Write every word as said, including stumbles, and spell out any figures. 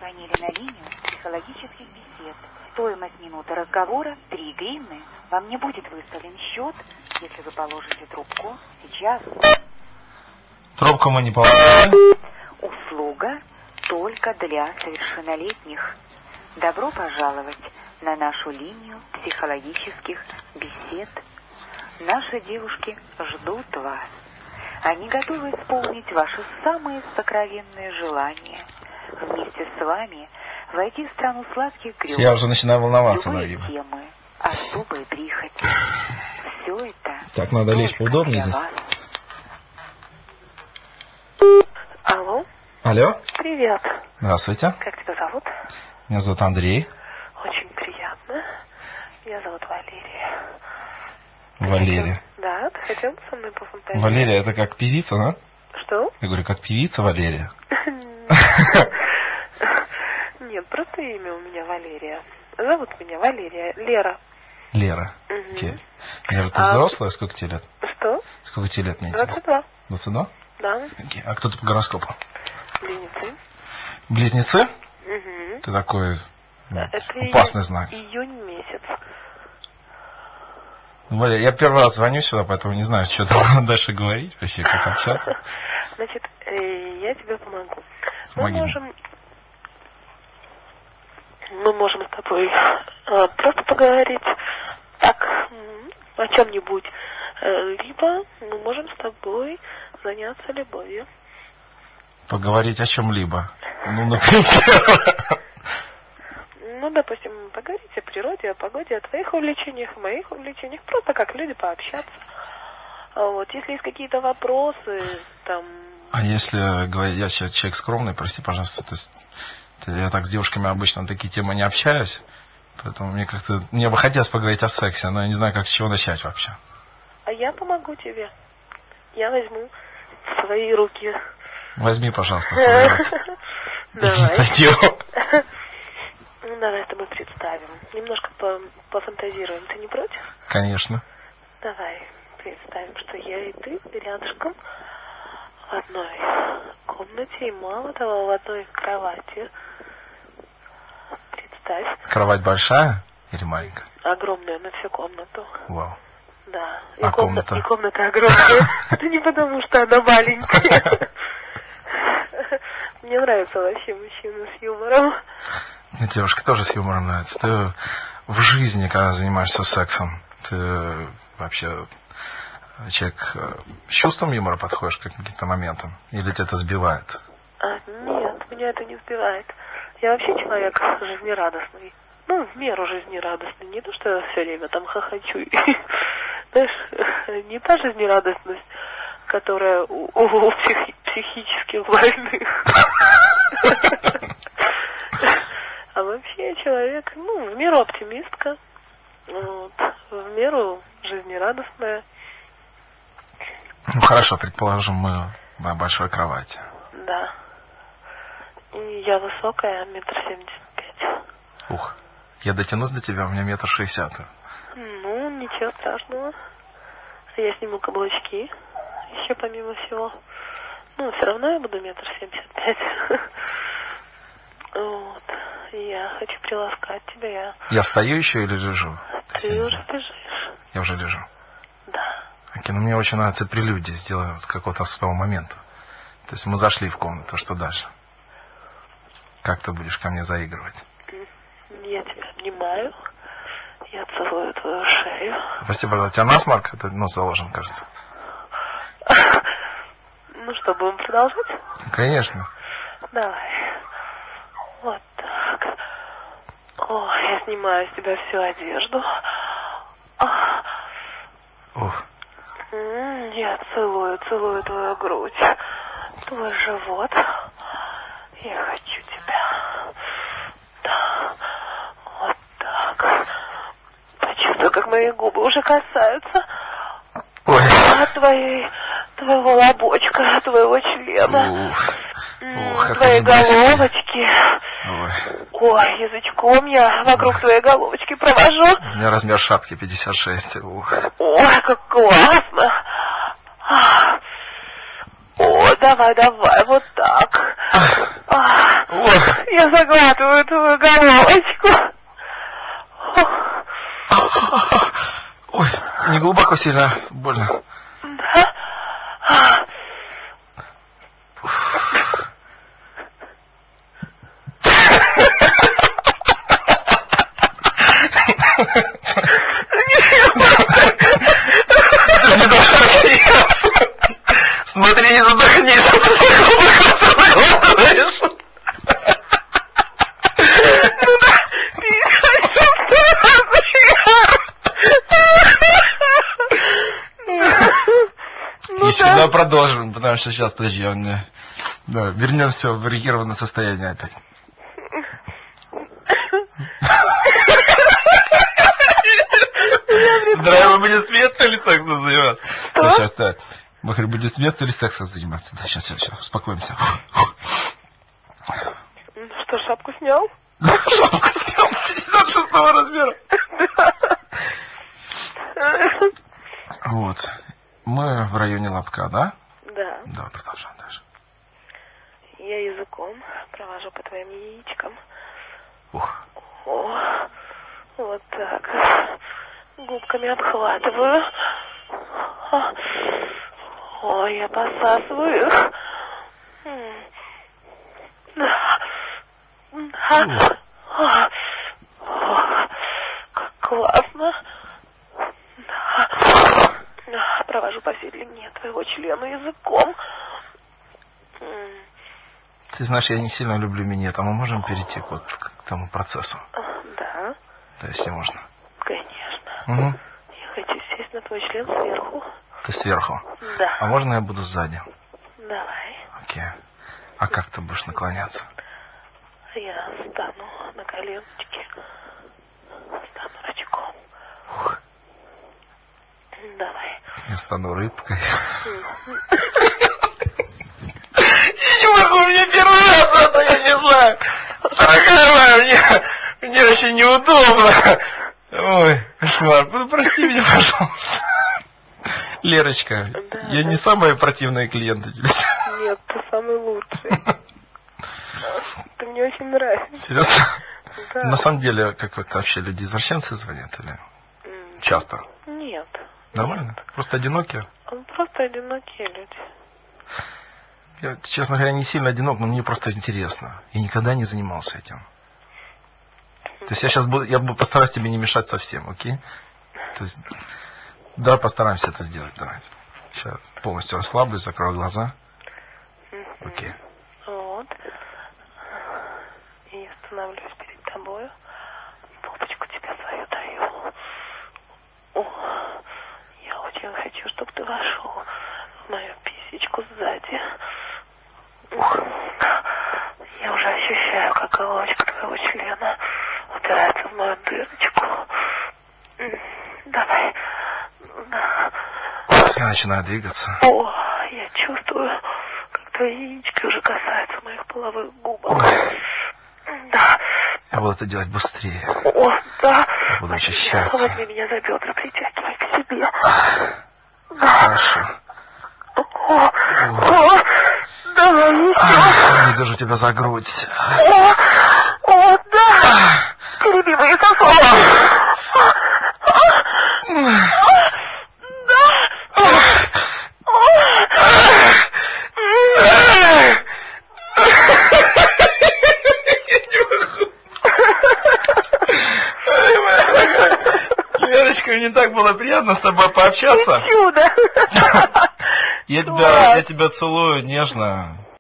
позвонили на линию психологических бесед. Стоимость минуты разговора три гривны. Вам не будет выставлен счет, если вы положите трубку сейчас. Трубку мы не положили. Услуга только для совершеннолетних. Добро пожаловать на нашу линию психологических бесед. Наши девушки ждут вас. Они готовы исполнить ваши самые сокровенные желания. Вместе с вами войти в страну сладких грез. Я уже начинаю волноваться, любые Мария. темы, особые прихоти. Все это Так, надо лечь поудобнее здесь. вас. Алло. Алло. Привет. Здравствуйте. Как тебя зовут? Меня зовут Андрей. Очень приятно. Меня зовут Валерия. Валерия. Да, ты хотел бы со мной пофантазировать? Валерия, это как певица, да? Что? Я говорю, как певица Валерия. Нет, просто имя у меня Валерия. Зовут меня Валерия. Лера. Лера. Угу. Окей. Лера, ты А- взрослая? Сколько тебе лет? Что? Сколько тебе лет, мне двадцать интересно? два. двадцать два? Да. Окей. А кто ты по гороскопу? Близнецы. Близнецы? Угу. Ты такой ну, Это опасный июнь- знак. Июнь месяц. Валя, я первый раз звоню сюда, поэтому не знаю, что там дальше говорить, вообще, как общаться. Значит, э, я тебе помогу. Мы Помоги мне. можем... Мы можем с тобой э, просто поговорить так, м, о чем-нибудь. Э, либо мы можем с тобой заняться любовью. Поговорить о чем-либо. Ну, например. Ну, допустим, поговорить о природе, о погоде, о твоих увлечениях, о моих увлечениях. Просто как люди пообщаться. А вот, если есть какие-то вопросы, там... А если говорить, я сейчас человек скромный, прости, пожалуйста, то есть я так с девушками обычно на такие темы не общаюсь, поэтому мне как-то, мне бы хотелось поговорить о сексе, но я не знаю, как с чего начать вообще. А я помогу тебе. Я возьму в свои руки. Возьми, пожалуйста, свои руки. Давай. Ну, давай с тобой представим. Немножко по пофантазируем. Ты не против? Конечно. Давай представим, что я и ты рядышком в одной комнате, и мало того, в одной кровати. Представь. Кровать большая или маленькая? Огромная на всю комнату. Вау. Да. И А комна- комната? И комната огромная. Это не потому, что она маленькая. Мне нравятся вообще мужчины с юмором. Мне девушка тоже с юмором нравится. Ты в жизни, когда занимаешься сексом, ты вообще человек с чувством юмора подходишь к каким-то моментам? Или тебя это сбивает? А, нет, меня это не сбивает. Я вообще человек жизнерадостный. Ну, в меру жизнерадостный. Не то, что я все время там хохочу. Знаешь, не та жизнерадостность, которая у, у психи- психических больных. А вообще я человек, ну, в меру оптимистка. Вот, в меру жизнерадостная. Ну хорошо, предположим, мы в большой кровати. Да. И я высокая, метр семьдесят пять. Ух, я дотянусь до тебя, у меня метр шестьдесят. Ну, ничего страшного. Я сниму каблучки, еще помимо всего. Ну, все равно я буду метр семьдесят пять. Вот. Я хочу приласкать тебя. Я... Я стою еще или лежу? Ты я уже лежишь. Я уже лежу. Да. Окей, ну мне очень нравится прелюдия сделать с какого-то особого момента. То есть мы зашли в комнату, что дальше? Как ты будешь ко мне заигрывать? Я тебя обнимаю. Я целую твою шею. Прости, пожалуйста, у тебя насморк? Это нос заложен, кажется. Ну что, будем продолжать? Конечно. Давай. Вот так. О, я снимаю с тебя всю одежду. Ух. М-м, я целую, целую твою грудь, твой живот. Я хочу тебя. Да. Вот так. Почувствуй, как мои губы уже касаются. Ой. От твоей, твоего лобочка, твоего члена. Ух. Ух, как твоей они близки. головочки. Ой. Ой, язычком я вокруг твоей головочки провожу. У меня размер шапки пятьдесят шесть. Ух. Ой, как классно. О, давай, давай, вот так. А, Ох. Я заглатываю твою головочку. Ой, не глубоко сильно, больно. Да? Смотри, не задохнись, а ты заглатываешь. Если да, продолжим, потому что сейчас, подожди, он мне... Да, вернемся в эрегированное состояние опять. Здравия, мы будем с места или сексом заниматься? Да, сейчас, так. Мы говорим, будем с места или сексом заниматься? Да, сейчас, сейчас, сейчас, успокоимся. Что, шапку снял? Шапку снял пятьдесят шестого размера. Вот. Мы в районе лобка, да? Да. Да, продолжаем дальше. Я языком провожу по твоим яичкам. Ух. О, вот так. Губками обхватываю. О, я посасываю их. Да. О, как классно. Да. Провожу по всей длине твоего члена языком. Ты знаешь, я не сильно люблю минет, а мы можем перейти вот к тому процессу? Да. Да, если можно. Конечно. Угу. Я хочу сесть на твой член сверху. Ты сверху? Да. А можно я буду сзади? Давай. Окей. А как ты будешь наклоняться? Я стану на коленочке. Стану рачком. Ух. Давай. Я стану рыбкой. Я не могу, мне первый раз это, я не знаю. Дорогая, мне, мне очень неудобно. Ой, кошмар. Ну, прости меня, пожалуйста. Лерочка, да, я да. не самая противная клиента тебе. Нет, ты самый лучший. Ты мне очень нравишься. Серьезно? Да. На самом деле, как это вообще, люди извращенцы звонят или М, часто? Нет. Нормально? Нет. Просто одинокие? Он просто одинокие люди. Я, честно говоря, не сильно одинок, но мне просто интересно. Я никогда не занимался этим. То есть я сейчас буду, я буду постараюсь тебе не мешать совсем, окей? То есть, да, постараемся это сделать, давай. Сейчас полностью расслаблюсь, закрою глаза. Окей. Вот. И становлюсь перед тобой. Попочку тебе свою даю. О, я очень хочу, чтобы ты вошел в мою писечку сзади. Я уже ощущаю, как головочка твоего члена упирается в мою дырочку. Давай. Я начинаю двигаться. О, я чувствую, как твои яички уже касаются моих половых губок. Ой. Да. Я буду это делать быстрее. О, да. Я буду ощущаться. Возьми меня за бедра, притягивай к себе. Да. Хорошо. О, о, давай еще. Я держу тебя за грудь. О, о, да. Тереби мои сосуды. Лерочка, мне так было приятно с тобой пообщаться. Чудо. Я тебя, я тебя целую нежно.